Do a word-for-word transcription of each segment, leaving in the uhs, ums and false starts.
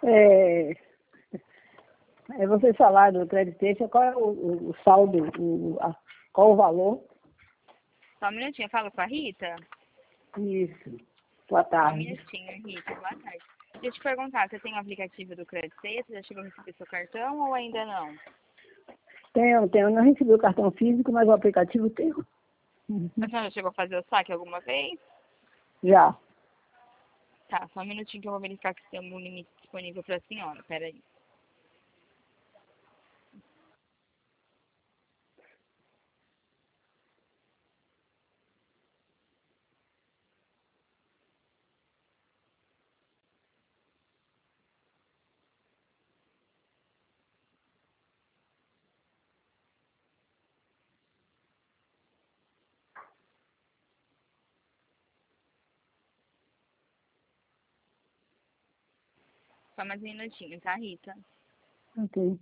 É, é, vocês falaram do crédito extra, qual é o, o, o saldo, o, a, qual o valor? Só um minutinho, eu falo com a Rita? Isso. Boa Só um tarde. minutinho, Rita, boa tarde. Deixa eu te perguntar, você tem o aplicativo do Crédito Extra? Já chegou a receber seu cartão ou ainda não? Tenho, tenho, não recebi o cartão físico, mas o aplicativo tenho. Uhum. A senhora já chegou a fazer o saque alguma vez? Já. Tá, só um minutinho que eu vou verificar se tem algum limite disponível para a senhora. Pera aí. Só mais um minutinho, tá, Rita? Ok.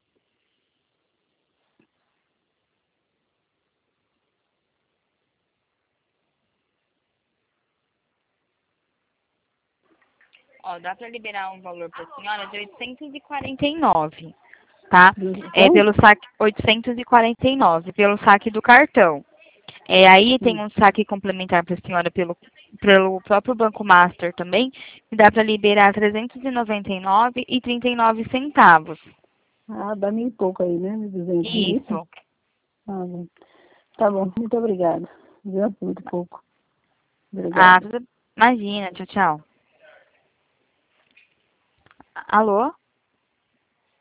Ó, dá para liberar um valor para a senhora de oitocentos e quarenta e nove, tá? É Então, pelo saque oitocentos e quarenta e nove, pelo saque do cartão. É, aí tem um saque complementar para a senhora pelo, pelo próprio Banco Master também, que dá para liberar trezentos e noventa e nove reais e trinta e nove centavos. ah, dá mil e pouco aí, né? duzentos, é isso? Isso. Ah, bom. Tá bom, muito obrigada. Viu? Muito pouco. Ah, Obrigada. tudo... Imagina, tchau, tchau. Alô?